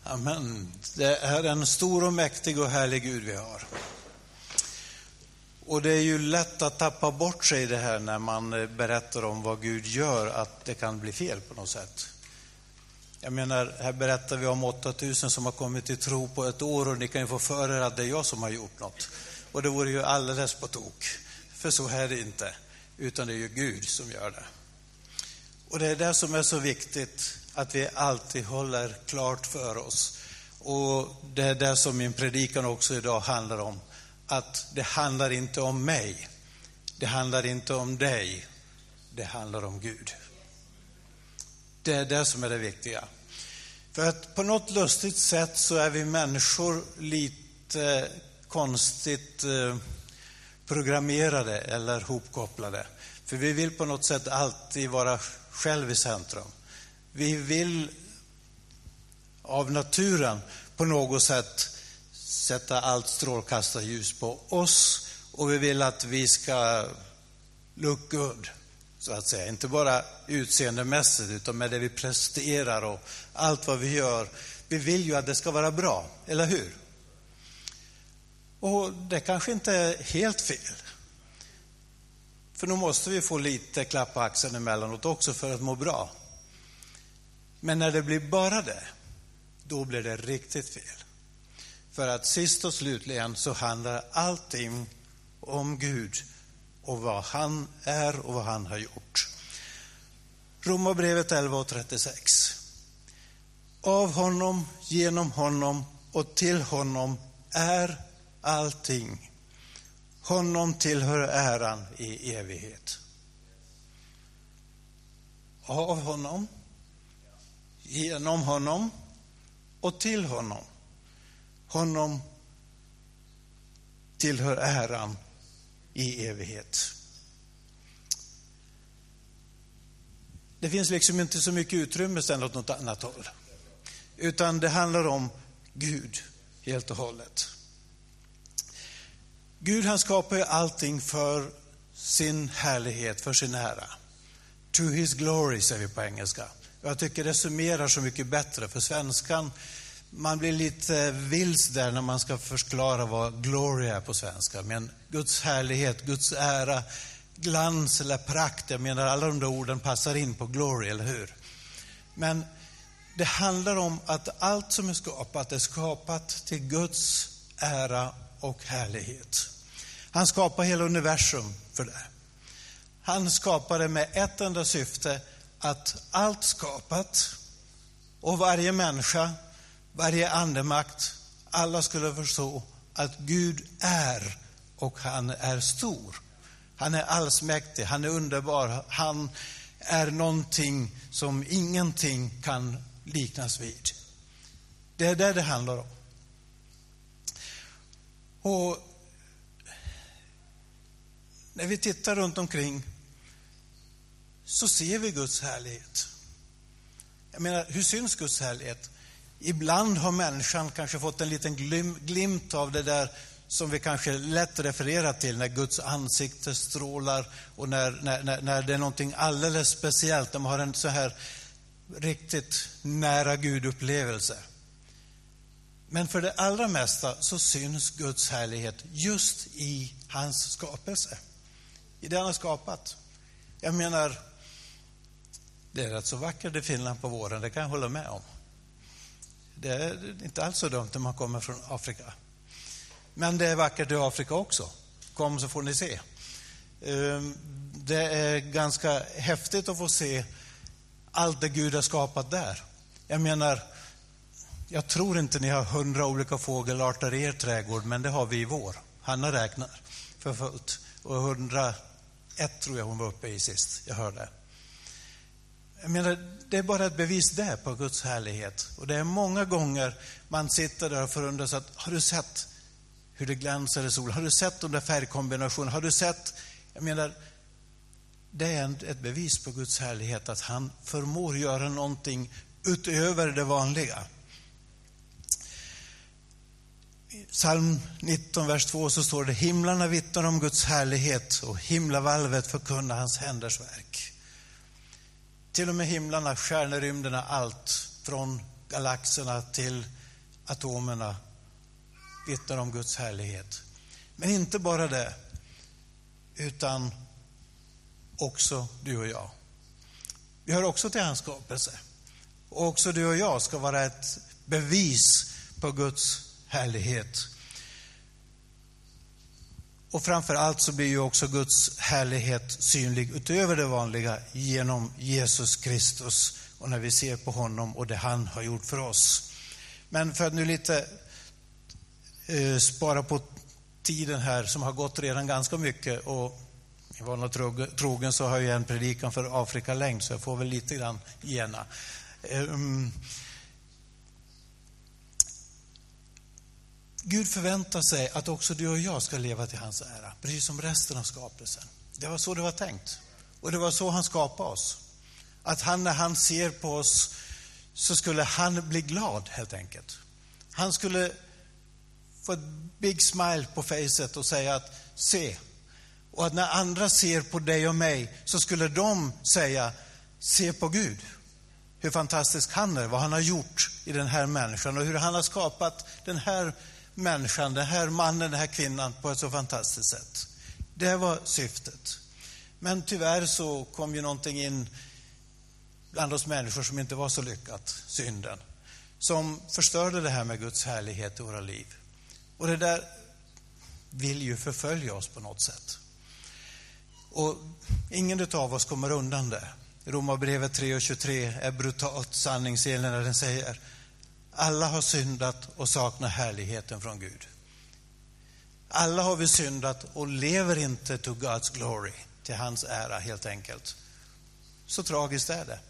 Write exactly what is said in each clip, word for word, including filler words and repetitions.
Amen. Det är en stor och mäktig och härlig Gud vi har. Och det är ju lätt att tappa bort sig i det här när man berättar om vad Gud gör, att det kan bli fel på något sätt. Jag menar, här berättar vi om åtta tusen som har kommit till tro på ett år, och ni kan ju få för er att det är jag som har gjort något. Och det vore ju alldeles på tok. För så är det inte, utan det är ju Gud som gör det. Och det är det som är så viktigt, att vi alltid håller klart för oss. Och det är det som min predikan också idag handlar om. Att det handlar inte om mig. Det handlar inte om dig. Det handlar om Gud. Det är det som är det viktiga. För att på något lustigt sätt så är vi människor lite konstigt programmerade eller hopkopplade. För vi vill på något sätt alltid vara själv i centrum. Vi vill av naturen på något sätt sätta allt strålkastarljus på oss, och vi vill att vi ska look good, så att säga. Inte bara utseendemässigt, utan med det vi presterar och allt vad vi gör. Vi vill ju att det ska vara bra, eller hur? Och det kanske inte är helt fel. För nu måste vi få lite klapp på axeln emellanåt också för att må bra. Men när det blir bara det, då blir det riktigt fel. För att sist och slutligen så handlar allting om Gud och vad han är och vad han har gjort. Romarbrevet elva och trettiosex. Av honom, genom honom och till honom är allting. Honom tillhör äran i evighet. Av honom, genom honom och till honom. Honom tillhör äran i evighet. Det finns liksom inte så mycket utrymme sedan åt något annat håll. Utan det handlar om Gud helt och hållet. Gud, han skapar ju allting för sin härlighet, för sin ära. To his glory, säger vi på engelska. Jag tycker det summerar så mycket bättre, för svenskan, man blir lite vils där när man ska förklara vad glory är på svenska. Men Guds härlighet, Guds ära, glans eller prakt, jag menar alla de där orden passar in på glory, eller hur? Men det handlar om att allt som är skapat är skapat till Guds ära och härlighet. Han skapar hela universum för det. Han skapade med ett enda syfte, att allt skapat och varje människa, varje andemakt, alla skulle förstå att Gud är, och han är stor. Han är allsmäktig, han är underbar, han är någonting som ingenting kan liknas vid. Det är det det handlar om. Och när vi tittar runt omkring så ser vi Guds härlighet. Jag menar, hur syns Guds härlighet? Ibland har människan kanske fått en liten glim, glimt av det där som vi kanske lätt refererar till, när Guds ansikte strålar och när, när, när, när det är någonting alldeles speciellt, när man har en så här riktigt nära Gud-upplevelse. Men för det allra mesta så syns Guds härlighet just i hans skapelse. I det han har skapat. Jag menar, det är rätt så vackert i Finland på våren, det kan jag hålla med om. Det är inte alls så dumt när man kommer från Afrika. Men det är vackert i Afrika också. Kom så får ni se. Det är ganska häftigt att få se allt det Gud har skapat där. Jag menar, jag tror inte ni har hundra olika fågelarter i er trädgård, men det har vi i vår. Hanna räknar för fullt. Och hundraett tror jag hon var uppe i sist, jag hörde. Jag menar, det är bara ett bevis där på Guds härlighet. Och det är många gånger man sitter där och förundras att, har du sett hur det glänser i solen? Har du sett de där färgkombinationerna? Har du sett, jag menar, det är ett bevis på Guds härlighet, att han förmår göra någonting utöver det vanliga. I Psalm nitton, vers två så står det: himlarna vittnar om Guds härlighet och himlavalvet förkunnar hans händers verk. Till och med himlarna, stjärnerymderna, allt från galaxerna till atomerna vittnar om Guds härlighet. Men inte bara det, utan också du och jag. Vi hör också till hans skapelse. Och också du och jag ska vara ett bevis på Guds härlighet. Och framför allt så blir ju också Guds härlighet synlig utöver det vanliga genom Jesus Kristus. Och när vi ser på honom och det han har gjort för oss. Men för att nu lite eh, spara på tiden här som har gått redan ganska mycket. Och jag var något trogen så har jag en predikan för Afrika längd så jag får väl lite grann gena. Um, Gud förväntar sig att också du och jag ska leva till hans ära, precis som resten av skapelsen. Det var så det var tänkt. Och det var så han skapade oss. Att han när han ser på oss så skulle han bli glad helt enkelt. Han skulle få ett big smile på facet och säga att se. Och att när andra ser på dig och mig så skulle de säga se på Gud. Hur fantastisk han är, vad han har gjort i den här människan och hur han har skapat den här människan, den här mannen, den här kvinnan på ett så fantastiskt sätt. Det var syftet. Men tyvärr så kom ju någonting in bland oss människor som inte var så lyckat, synden. Som förstörde det här med Guds härlighet i våra liv. Och det där vill ju förfölja oss på något sätt. Och ingen av oss kommer undan det. Romarbrevet tre och tjugotre är brutalt sanningsenligt när den säger alla har syndat och saknar härligheten från Gud. Alla har vi syndat och lever inte to God's glory, till hans ära helt enkelt. Så tragiskt är det.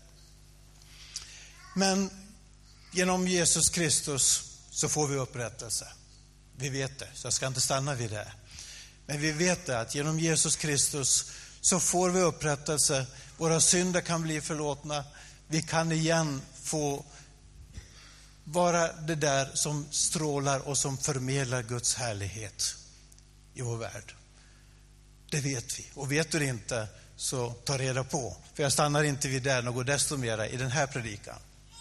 Men genom Jesus Kristus så får vi upprättelse. Vi vet det, så jag ska inte stanna vid det. Men vi vet det att genom Jesus Kristus så får vi upprättelse. Våra synder kan bli förlåtna. Vi kan igen få vara det där som strålar och som förmedlar Guds härlighet i vår värld. Det vet vi. Och vet du det inte så ta reda på. För jag stannar inte vid det något desto mera i den här predikan.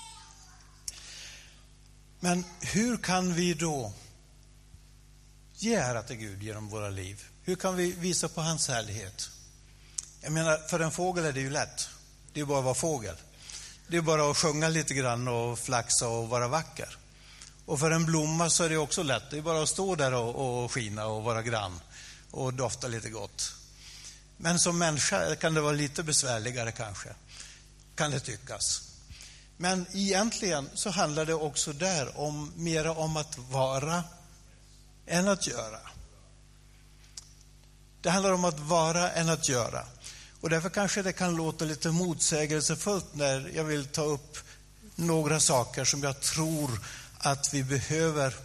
Men hur kan vi då ge ära till Gud genom våra liv? Hur kan vi visa på hans härlighet? Jag menar, för en fågel är det ju lätt. Det är bara att vara fågel. Det är bara att sjunga lite grann och flaxa och vara vacker. Och för en blomma så är det också lätt. Det är bara att stå där och, och skina och vara grann och dofta lite gott. Men som människa kan det vara lite besvärligare kanske. Kan det tyckas. Men egentligen så handlar det också där om mera om att vara än att göra. Det handlar om att vara än att göra. Och därför kanske det kan låta lite motsägelsefullt när jag vill ta upp några saker som jag tror att vi behöver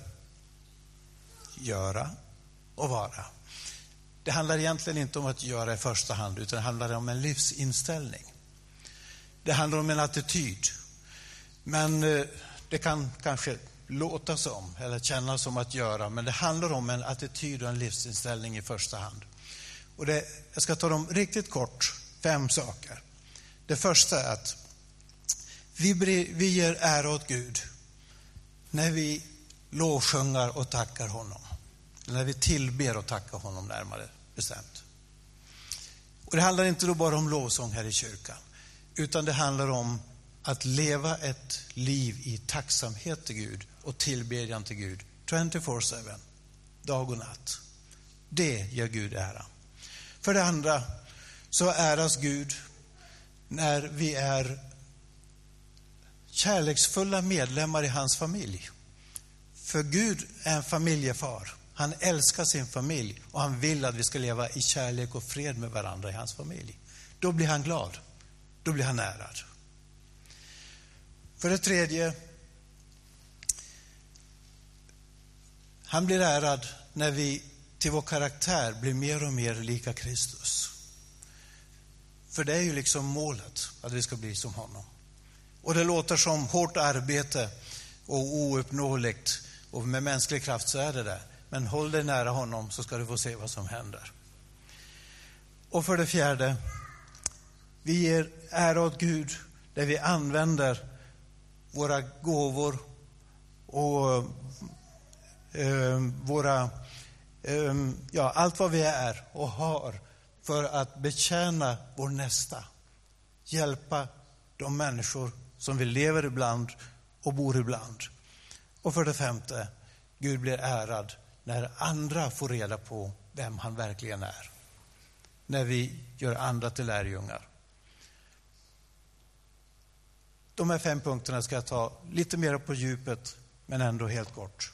göra och vara. Det handlar egentligen inte om att göra i första hand, utan det handlar om en livsinställning. Det handlar om en attityd. Men det kan kanske låta som eller kännas som att göra, men det handlar om en attityd och en livsinställning i första hand. Och det, jag ska ta dem riktigt kort, fem saker. Det första är att vi, vi ger ära åt Gud när vi lovsjungar och tackar honom. När vi tillber och tackar honom närmare bestämt. Och det handlar inte då bara om lovsång här i kyrkan, utan det handlar om att leva ett liv i tacksamhet till Gud och tillbedjan till Gud tjugofyra sju, dag och natt. Det ger Gud ära. För det andra så äras Gud när vi är kärleksfulla medlemmar i hans familj. För Gud är en familjefar. Han älskar sin familj och han vill att vi ska leva i kärlek och fred med varandra i hans familj. Då blir han glad. Då blir han ärad. För det tredje, han blir ärad när vi till vår karaktär blir mer och mer lika Kristus. För det är ju liksom målet, att vi ska bli som honom. Och det låter som hårt arbete och ouppnåeligt, och med mänsklig kraft så är det det. Men håll dig nära honom så ska du få se vad som händer. Och för det fjärde, vi ger ära åt Gud där vi använder våra gåvor och eh, våra, eh, ja, allt vad vi är och har för att betjäna vår nästa. Hjälpa de människor som vi lever ibland och bor ibland. Och för det femte, Gud blir ärad när andra får reda på vem han verkligen är. När vi gör andra till lärjungar. De här fem punkterna ska jag ta lite mer på djupet, men ändå helt kort.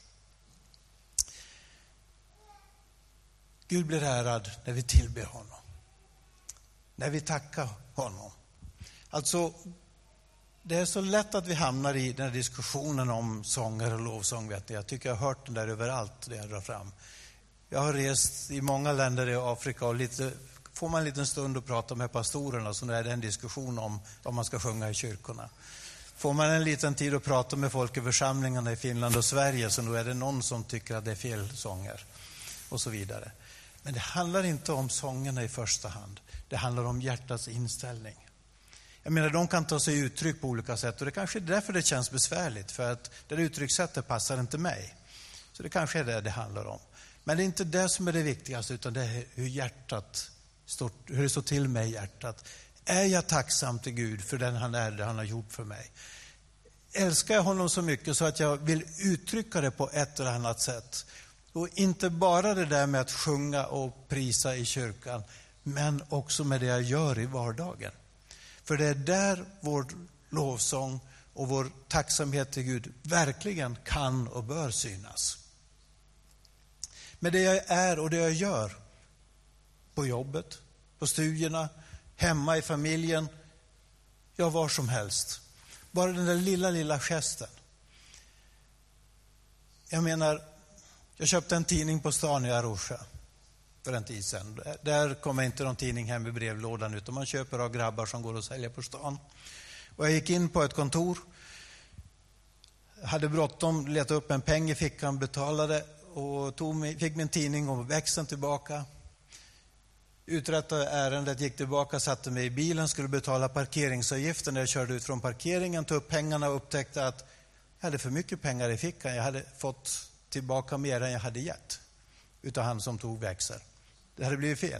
Gud blir ärad när vi tillber honom. När vi tackar honom. Alltså, det är så lätt att vi hamnar i den här diskussionen om sånger och lovsång. Vet jag. jag tycker jag har hört den där överallt, det jag drar fram. Jag har rest i många länder i Afrika och lite, får man en liten stund att prata med pastorerna så är det en diskussion om vad man ska sjunga i kyrkorna. Får man en liten tid att prata med folk i församlingarna i Finland och Sverige så nu är det någon som tycker att det är fel sånger och så vidare. Men det handlar inte om sångerna i första hand. Det handlar om hjärtats inställning. Jag menar, de kan ta sig uttryck på olika sätt och det kanske är därför det känns besvärligt, för att det uttryckssättet passar inte mig. Så det kanske är det det handlar om. Men det är inte det som är det viktigaste, utan det är hur hjärtat står, hur det står till med hjärtat. Är jag tacksam till Gud för den han är, det han har gjort för mig? Älskar jag honom så mycket så att jag vill uttrycka det på ett eller annat sätt? Och inte bara det där med att sjunga och prisa i kyrkan, men också med det jag gör i vardagen. För det är där vår lovsång och vår tacksamhet till Gud verkligen kan och bör synas. Med det jag är och det jag gör på jobbet, på studierna, hemma i familjen, ja, var som helst. Bara den där lilla, lilla gesten. Jag menar, jag köpte en tidning på stan i Arusha för en tid sedan. Där kommer inte någon tidning hem i brevlådan utan man köper av grabbar som går och säljer på stan. Och jag gick in på ett kontor, hade bråttom, letade upp en peng i fickan, betalade och tog mig, fick min tidning och växeln tillbaka. Uträttade ärendet, gick tillbaka, satte mig i bilen, skulle betala parkeringsavgiften. När jag körde ut från parkeringen, tog upp pengarna och upptäckte att jag hade för mycket pengar i fickan. Jag hade fått tillbaka mer än jag hade gett utav han som tog växel. Det hade blivit fel.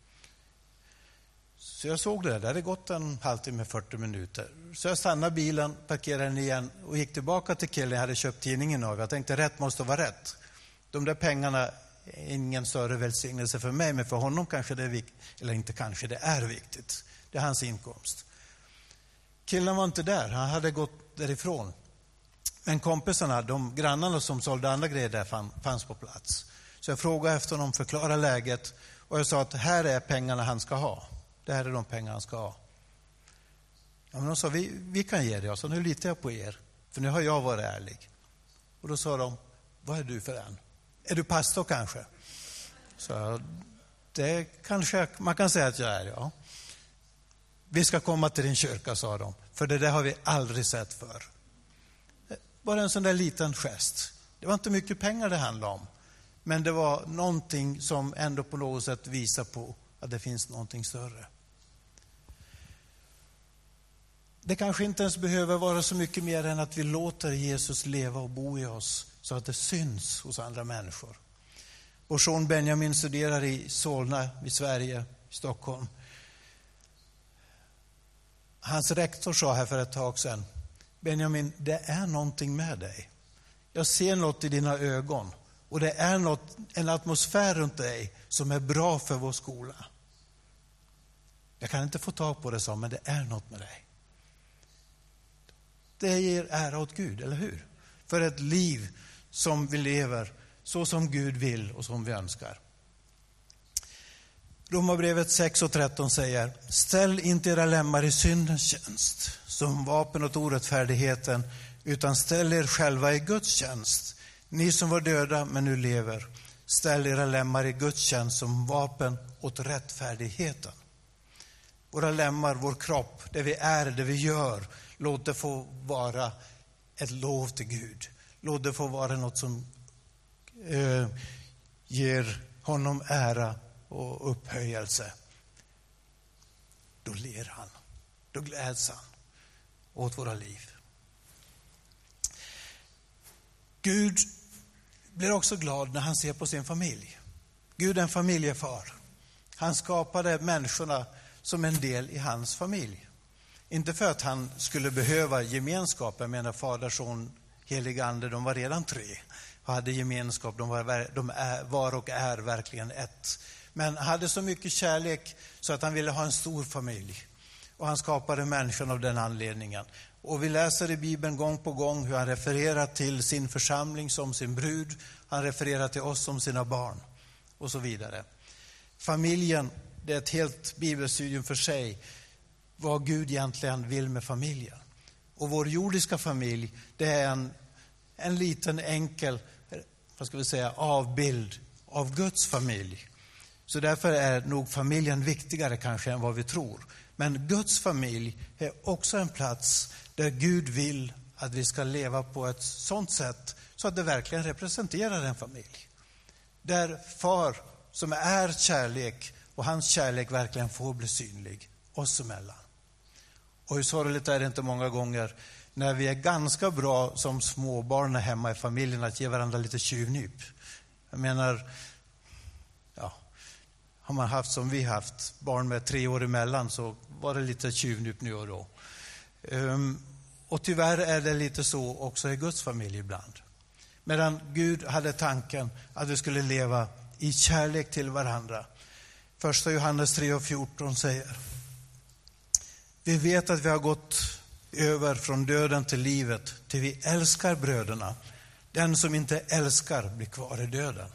Så jag såg det där. Det hade gått en halvtimme, fyrtio minuter. Så jag stannade bilen, parkerade den igen och gick tillbaka till killen jag hade köpt tidningen av. Jag tänkte rätt måste vara rätt. De där pengarna är ingen större välsignelse för mig, men för honom kanske det är viktigt. Eller inte kanske, det är viktigt. Det är hans inkomst. Killen var inte där. Han hade gått därifrån. Men kompisarna, de grannarna som sålde andra grejer där fanns på plats. Så jag frågade efter honom, förklarade läget. Och jag sa att här är pengarna han ska ha. Det här är de pengar han ska ha. Ja, men de sa, vi, vi kan ge det. Jag sa, nu litar jag på er. För nu har jag varit ärlig. Och då sa de, vad är du för en? Är du pastor kanske? Så det kanske man kan säga att jag är, ja. Vi ska komma till din kyrka, sa de. För det där har vi aldrig sett för. Bara en sån där liten gest. Det var inte mycket pengar det handlade om. Men det var någonting som ändå på något sätt visar på att det finns någonting större. Det kanske inte ens behöver vara så mycket mer än att vi låter Jesus leva och bo i oss så att det syns hos andra människor. Vår son Benjamin studerar i Solna i Sverige, i Stockholm. Hans rektor sa här för ett tag sedan, Benjamin, det är någonting med dig. Jag ser något i dina ögon. Och det är något, en atmosfär runt dig som är bra för vår skola. Jag kan inte få tag på det, så, men det är något med dig. Det ger ära åt Gud, eller hur? För ett liv som vi lever så som Gud vill och som vi önskar. Romarbrevet sex och tretton säger, ställ inte era lemmar i syndens tjänst som vapen åt orättfärdigheten, utan ställ er själva i Guds tjänst. Ni som var döda men nu lever, ställ era lemmar i Guds tjänst som vapen åt rättfärdigheten. Våra lemmar, vår kropp, det vi är, det vi gör, låt det få vara ett lov till Gud. Låt det få vara något som eh, ger honom ära och upphöjelse. Då ler han, då gläds han åt våra liv. Gud blir också glad när han ser på sin familj. Gud är en familjefar. Han skapade människorna som en del i hans familj. Inte för att han skulle behöva gemenskap. Jag menar fader, son, helig ande, de var redan tre. Och hade gemenskap, de var, de är, var och är verkligen ett. Men hade så mycket kärlek så att han ville ha en stor familj. Och han skapade människan av den anledningen. Och vi läser i Bibeln gång på gång hur han refererar till sin församling som sin brud. Han refererar till oss som sina barn och så vidare. Familjen, det är ett helt bibelstudium för sig. Vad Gud egentligen vill med familjen. Och vår jordiska familj, det är en, en liten enkel, vad ska vi säga, avbild av Guds familj. Så därför är nog familjen viktigare kanske än vad vi tror. Men Guds familj är också en plats där Gud vill att vi ska leva på ett sådant sätt så att det verkligen representerar en familj. Där far som är kärlek och hans kärlek verkligen får bli synlig oss emellan. Och hur sorgligt är det inte många gånger när vi är ganska bra som småbarn hemma i familjen att ge varandra lite tjuvnyp. Jag menar, ja, har man haft som vi haft barn med tre år emellan så var det lite tjuvnyp nu och då. Um, och tyvärr är det lite så också i Guds familj ibland. Medan Gud hade tanken att vi skulle leva i kärlek till varandra. Första Johannes tre och fjorton säger: vi vet att vi har gått över från döden till livet, till vi älskar bröderna. Den som inte älskar blir kvar i döden.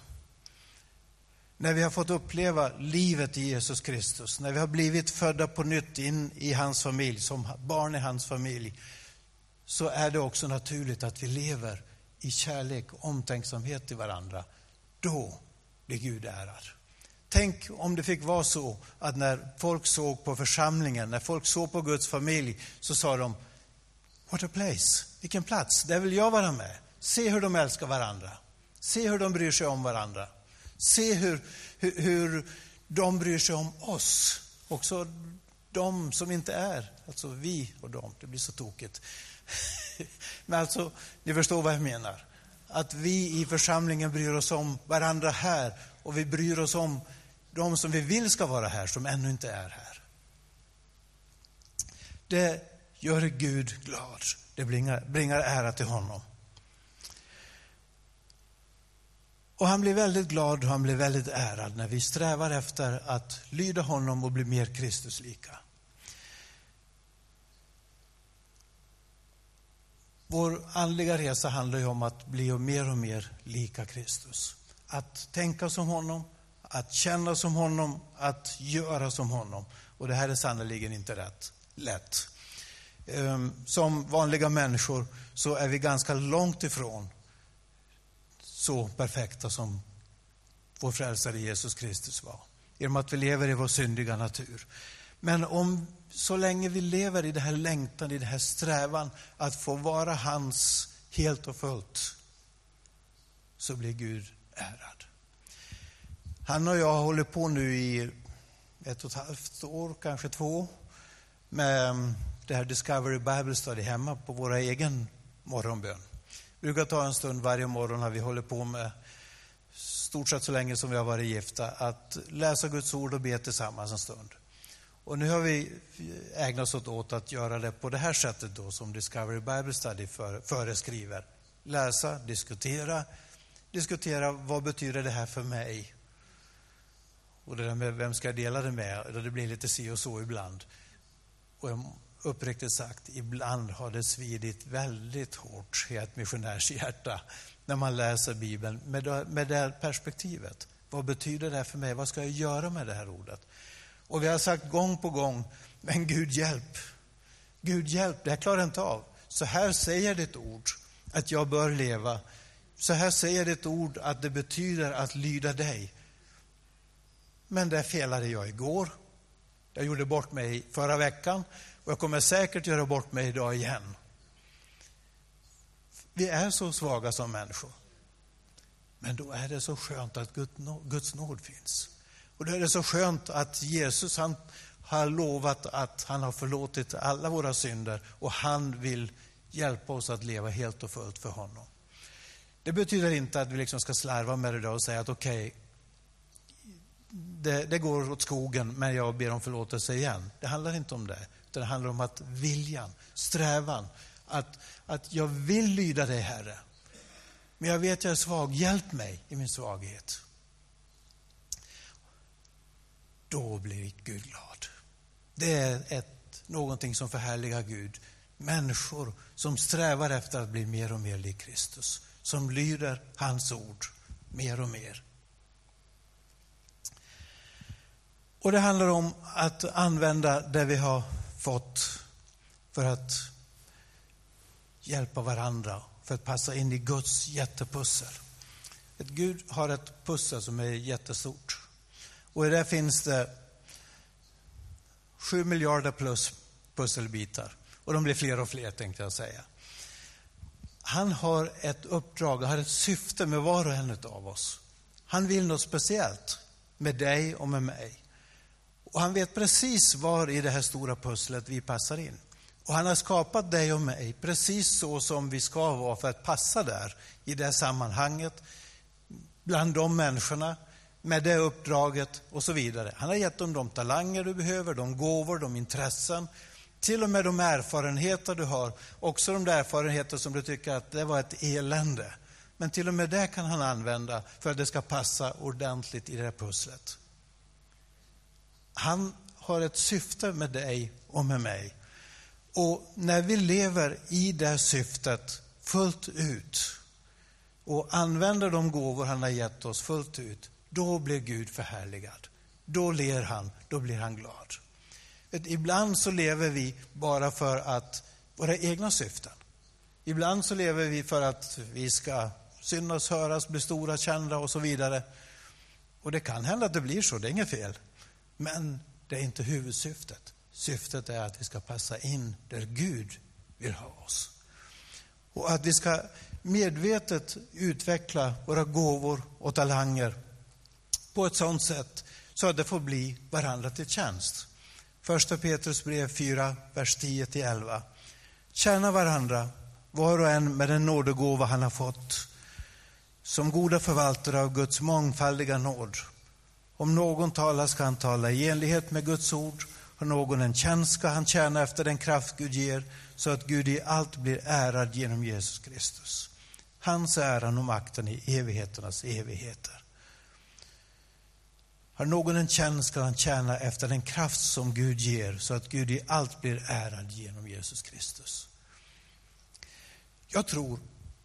När vi har fått uppleva livet i Jesus Kristus, när vi har blivit födda på nytt in i hans familj, som barn i hans familj, så är det också naturligt att vi lever i kärlek och omtänksamhet till varandra. Då blir Gud ärad. Tänk om det fick vara så att när folk såg på församlingen, när folk såg på Guds familj, så sa de: what a place, vilken plats, där vill jag vara med. Se hur de älskar varandra. Se hur de bryr sig om varandra. Se hur, hur, hur de bryr sig om oss. Också de som inte är, alltså vi och dem, det blir så tokigt. Men alltså, ni förstår vad jag menar. Att vi i församlingen bryr oss om varandra här, och vi bryr oss om de som vi vill ska vara här, som ännu inte är här. Det gör Gud glad. Det bringar, bringar ära till honom. Och han blir väldigt glad och han blir väldigt ärad när vi strävar efter att lyda honom och bli mer Kristuslika. Vår andliga resa handlar ju om att bli mer och mer lika Kristus. Att tänka som honom, att känna som honom, att göra som honom. Och det här är sannoliken inte rätt lätt. Som vanliga människor så är vi ganska långt ifrån så perfekta som vår frälsare Jesus Kristus var. Genom att vi lever i vår syndiga natur. Men om så länge vi lever i det här längtan, i det här strävan att få vara hans helt och fullt, så blir Gud ärad. Han och jag håller på nu i ett och ett halvt år, kanske två, med det här Discovery Bible Study hemma på våra egen morgonbön. Vi brukar ta en stund varje morgon när vi håller på med, stort sett så länge som vi har varit gifta, att läsa Guds ord och be tillsammans en stund. Och nu har vi ägnat oss åt att göra det på det här sättet då, som Discovery Bible Study för, föreskriver. Läsa, diskutera, diskutera vad betyder det här för mig? Och det där med vem ska jag dela det med? Det blir lite si och så ibland. Och uppriktigt sagt, ibland har det svidit väldigt hårt i ett missionärs hjärta när man läser Bibeln med det, med det här perspektivet. Vad betyder det här för mig? Vad ska jag göra med det här ordet? Och vi har sagt gång på gång, men Gud hjälp. Gud hjälp, det här klarar jag inte av. Så här säger ditt ord att jag bör leva. Så här säger ditt ord att det betyder att lyda dig. Men det felade jag igår. Jag gjorde bort mig förra veckan. Och jag kommer säkert göra bort mig idag igen. Vi är så svaga som människor. Men då är det så skönt att Guds nåd finns. Och då är det så skönt att Jesus, han har lovat att han har förlåtit alla våra synder. Och han vill hjälpa oss att leva helt och fullt för honom. Det betyder inte att vi liksom ska slarva med det där och säga att okej, okay, det, det går åt skogen men jag ber om förlåtelse igen. Det handlar inte om det. Utan det handlar om att viljan, strävan, att, att jag vill lyda dig, Herre. Men jag vet att jag är svag. Hjälp mig i min svaghet. Då blir Gud glad. Det är ett, någonting som förhärligar Gud. Människor som strävar efter att bli mer och mer lik Kristus. Som lyder hans ord mer och mer. Och det handlar om att använda det vi har fått för att hjälpa varandra. För att passa in i Guds jättepussel. Ett Gud har ett pussel som är jättestort. Och i det finns det sju miljarder plus pusselbitar. Och de blir fler och fler, tänkte jag säga. Han har ett uppdrag, han har ett syfte med var och en av oss. Han vill något speciellt med dig och med mig. Och han vet precis var i det här stora pusslet vi passar in. Och han har skapat dig och mig precis så som vi ska vara för att passa där i det sammanhanget. Bland de människorna, med det uppdraget och så vidare. Han har gett dem de talanger du behöver, de gåvor, de intressen. Till och med de erfarenheter du har. Också de där erfarenheter som du tycker att det var ett elände. Men till och med det kan han använda för att det ska passa ordentligt i det här pusslet. Han har ett syfte med dig och med mig. Och när vi lever i det syftet fullt ut och använder de gåvor han har gett oss fullt ut, då blir Gud förhärligad. Då ler han, då blir han glad. Ibland så lever vi bara för att våra egna syften. Ibland så lever vi för att vi ska synas, höras, bli stora, kända och så vidare. Och det kan hända att det blir så, det är inget fel. Men det är inte huvudsyftet. Syftet är att vi ska passa in där Gud vill ha oss. Och att vi ska medvetet utveckla våra gåvor och talanger på ett sådant sätt så att det får bli varandra till tjänst. Första Petrus brev fyra, vers tio till elva. Tjäna varandra, var och en med den nådegåva han har fått. Som goda förvaltare av Guds mångfaldiga nåd. Om någon talar ska han tala i enlighet med Guds ord. Har någon en tjänst ska han tjäna efter den kraft Gud ger. Så att Gud i allt blir ärad genom Jesus Kristus. Hans äran och makten i evigheternas evigheter. Har någon en tjänst ska han tjäna efter den kraft som Gud ger. Så att Gud i allt blir ärad genom Jesus Kristus. Jag tror,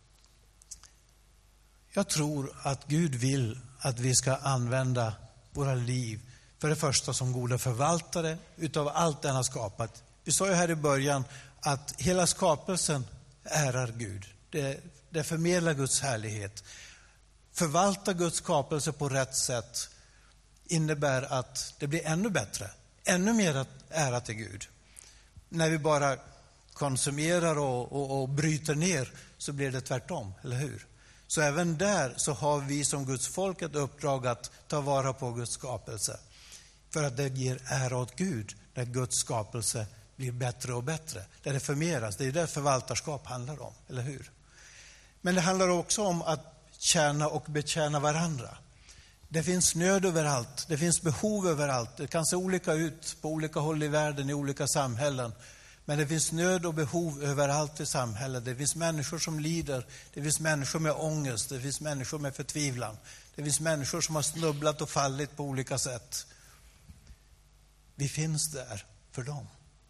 jag tror att Gud vill att vi ska använda våra liv för det första som goda förvaltare utav allt den har skapat. Vi sa ju här i början att hela skapelsen ärar Gud. Det, det förmedlar Guds härlighet. Förvalta Guds skapelse på rätt sätt innebär att det blir ännu bättre. Ännu mer ära till Gud. När vi bara konsumerar och, och, och bryter ner så blir det tvärtom, eller hur? Så även där så har vi som Guds folk ett uppdrag att ta vara på Guds skapelse. För att det ger ära åt Gud när Guds skapelse blir bättre och bättre. Där det förmeras. Det är det förvaltarskap handlar om, eller hur? Men det handlar också om att tjäna och betjäna varandra. Det finns nöd överallt. Det finns behov överallt. Det kan se olika ut på olika håll i världen, i olika samhällen. Men det finns nöd och behov överallt i samhället. Det finns människor som lider. Det finns människor med ångest. Det finns människor med förtvivlan. Det finns människor som har snubblat och fallit på olika sätt. Vi finns där för dem.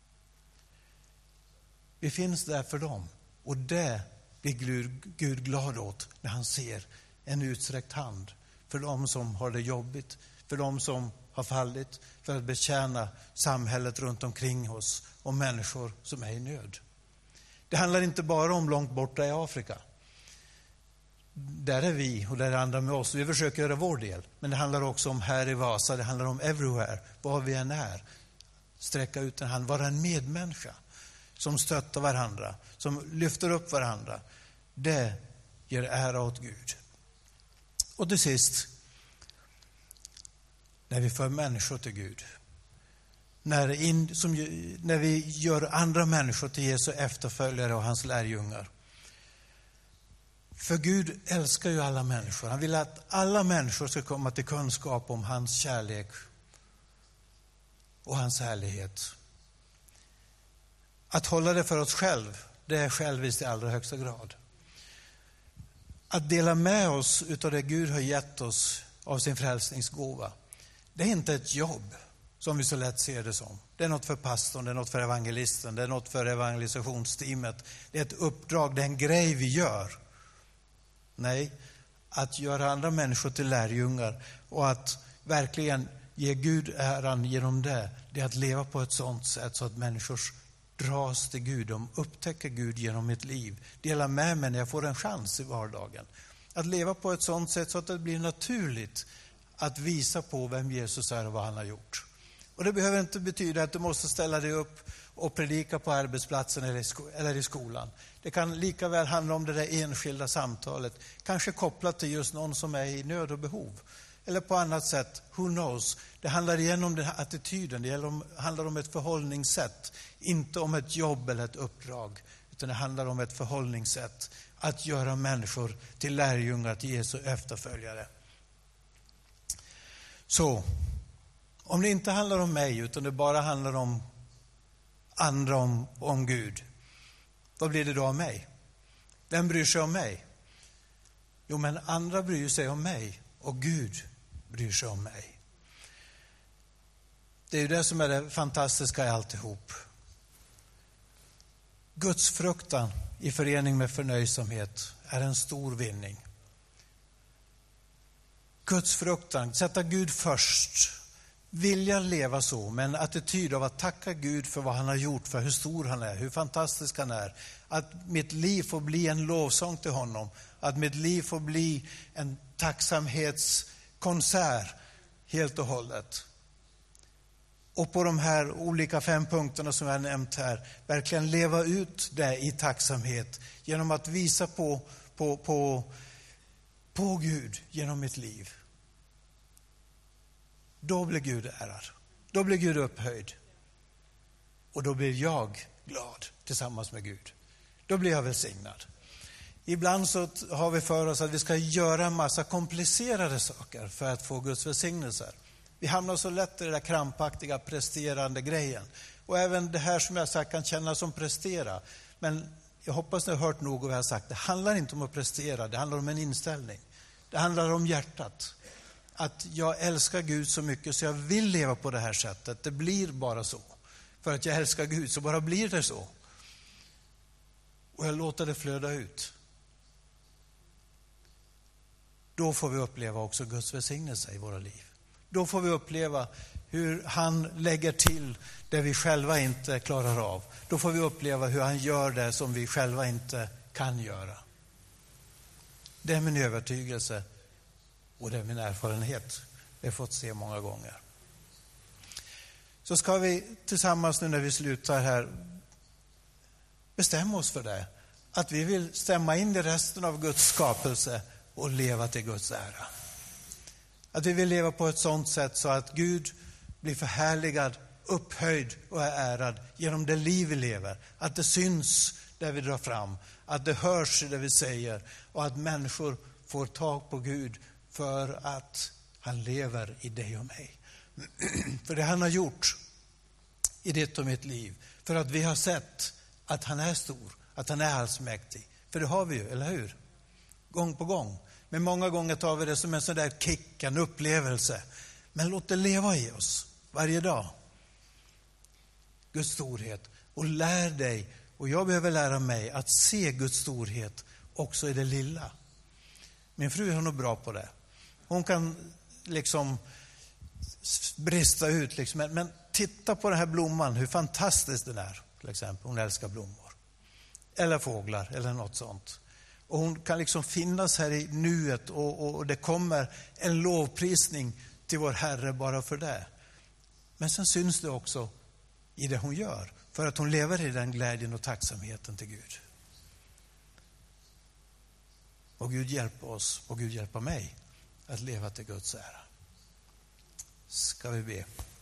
Vi finns där för dem. Och det blir Gud glad åt när han ser en utsträckt hand. För dem som har det jobbigt. För dem som har fallit. För att betjäna samhället runt omkring oss. Och människor som är i nöd. Det handlar inte bara om långt borta i Afrika. Där är vi och där är andra med oss. Vi försöker göra vår del. Men det handlar också om här i Vasa. Det handlar om everywhere. Var vi än är. Sträcka ut en hand. Vara en medmänniska. Som stöttar varandra. Som lyfter upp varandra. Det ger ära åt Gud. Och till sist. När vi för människor till Gud. När, in, som, när vi gör andra människor till Jesu efterföljare och hans lärjungar. För Gud älskar ju alla människor. Han vill att alla människor ska komma till kunskap om hans kärlek och hans härlighet. Att hålla det för oss själv, det är själviskt i allra högsta grad. Att dela med oss utav det Gud har gett oss av sin frälsningsgåva, det är inte ett jobb som vi så lätt ser det som. Det är något för pastorn, det är något för evangelisten, det är något för evangelisationsteamet. Det är ett uppdrag, det är en grej vi gör. Nej, att göra andra människor till lärjungar och att verkligen ge Gud äran genom det, det är att leva på ett sådant sätt så att människor dras till Gud. De upptäcker Gud genom mitt liv. Dela med mig när jag får en chans i vardagen. Att leva på ett sådant sätt så att det blir naturligt att visa på vem Jesus är och vad han har gjort. Och det behöver inte betyda att du måste ställa dig upp och predika på arbetsplatsen eller i skolan. Det kan lika väl handla om det där enskilda samtalet. Kanske kopplat till just någon som är i nöd och behov. Eller på annat sätt, who knows. Det handlar igen om den här attityden. Det handlar om ett förhållningssätt. Inte om ett jobb eller ett uppdrag. Utan det handlar om ett förhållningssätt. Att göra människor till lärjungar, till Jesu efterföljare. Så, om det inte handlar om mig utan det bara handlar om andra, om, om Gud. Vad blir det då av mig? Vem bryr sig om mig? Jo, men andra bryr sig om mig och Gud bryr sig om mig. Det är ju det som är det fantastiska i alltihop. Guds fruktan i förening med förnöjsamhet är en stor vinning. Guds fruktan, sätta Gud först. Vilja leva så med en attityd av att tacka Gud för vad han har gjort, för hur stor han är, hur fantastisk han är. Att mitt liv får bli en lovsång till honom. Att mitt liv får bli en tacksamhetskonsert helt och hållet. Och på de här olika fem punkterna som jag har nämnt här, verkligen leva ut det i tacksamhet genom att visa på, på, på, på Gud genom mitt liv. Då blir Gud ärad. Då blir Gud upphöjd. Och då blir jag glad tillsammans med Gud. Då blir jag välsignad. Ibland så har vi för oss att vi ska göra en massa komplicerade saker för att få Guds välsignelser. Vi hamnar så lätt i den där krampaktiga presterande grejen. Och även det här som jag sagt kan kännas som prestera. Men jag hoppas ni har hört nog vad jag har sagt. Det handlar inte om att prestera, det handlar om en inställning. Det handlar om hjärtat. Att jag älskar Gud så mycket så jag vill leva på det här sättet. Det blir bara så. För att jag älskar Gud så bara blir det så. Och jag låter det flöda ut. Då får vi uppleva också Guds välsignelse i våra liv. Då får vi uppleva hur han lägger till det vi själva inte klarar av. Då får vi uppleva hur han gör det som vi själva inte kan göra. Det är min övertygelse och det är min erfarenhet. Det har jag fått se många gånger. Så ska vi tillsammans nu när vi slutar här bestämma oss för det. Att vi vill stämma in i resten av Guds skapelse och leva till Guds ära. Att vi vill leva på ett sådant sätt så att Gud blir förhärligad, upphöjd och är ärad genom det liv vi lever. Att det syns där vi drar fram. Att det hörs det vi säger. Och att människor får tag på Gud för att han lever i dig och mig. För det han har gjort i ditt och mitt liv. För att vi har sett att han är stor. Att han är allsmäktig. För det har vi ju, eller hur? Gång på gång. Men många gånger tar vi det som en sån där kick, en upplevelse. Men låt det leva i oss varje dag. Guds storhet. Och lär dig, och jag behöver lära mig att se Guds storhet också i det lilla. Min fru är nog bra på det. Hon kan liksom brista ut. Liksom. Men, men titta på den här blomman, hur fantastisk den är. Till exempel, hon älskar blommor. Eller fåglar, eller något sånt. Och hon kan liksom finnas här i nuet och, och det kommer en lovprisning till vår Herre bara för det. Men sen syns det också i det hon gör. För att hon lever i den glädjen och tacksamheten till Gud. Och Gud hjälper oss och Gud hjälper mig att leva till Guds ära. Ska vi be.